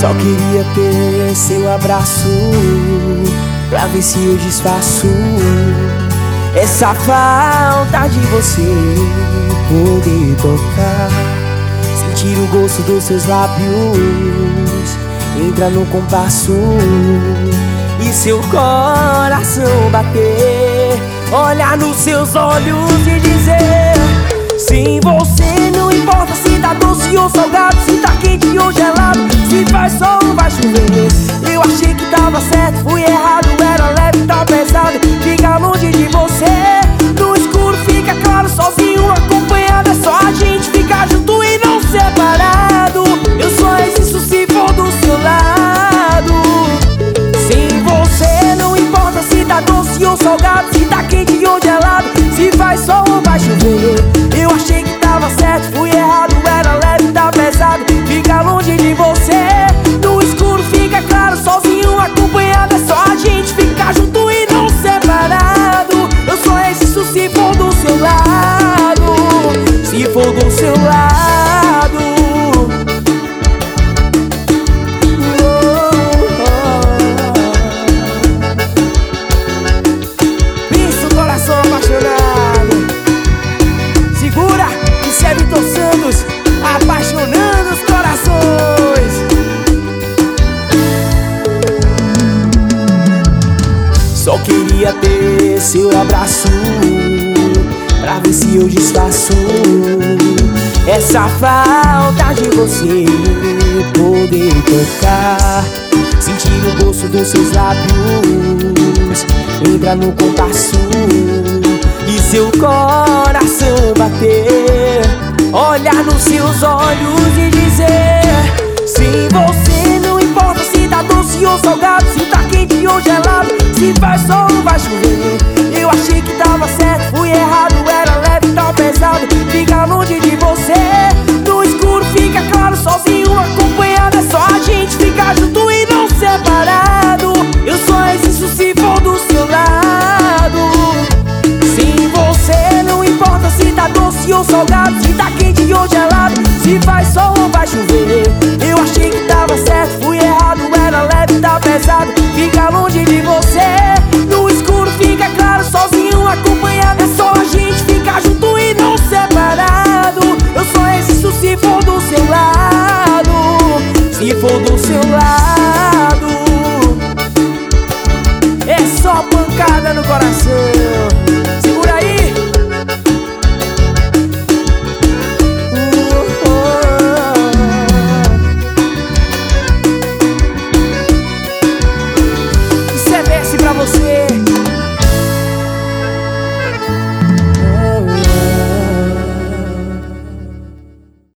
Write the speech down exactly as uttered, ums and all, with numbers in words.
Só queria ter seu abraço pra ver se eu desfaço essa falta de você. Poder tocar, sentir o gosto dos seus lábios, entra no compasso e seu coração bater, olhar nos seus olhos e dizer: sim, você, não importa se tá doce ou salgado, se tá quente ou gelado, se faz sol ou vai chover. Eu achei que tava certo, fui errado, era leve, tá pesado ficar longe de você. No escuro fica claro, sozinho, acompanhado, é só a gente ficar junto e não separado. Eu só existo se for do seu lado. Sem você, não importa se tá doce ou salgado, se tá quente ou gelado, se faz sol ou vai chover. Eu achei que tava certo, fui errado, era leve, tá pesado ficar longe de você. No escuro fica claro, sozinho, acompanhado, é só a gente ficar junto e não separado. Eu só existo se for do seu lado, se for do seu lado. Pensa o coração apaixonado. Segura, isso é Vitor Santos, apaixonando os corações. Só queria ter seu abraço pra ver se eu desfaço essa falta de você. Poder tocar, sentir o gosto dos seus lábios, entra no compasso e seu coração bater, olhar nos seus olhos e dizer: sim, você, não importa se tá doce ou salgado, se tá quente ou gelado, se faz sol ou vai chover.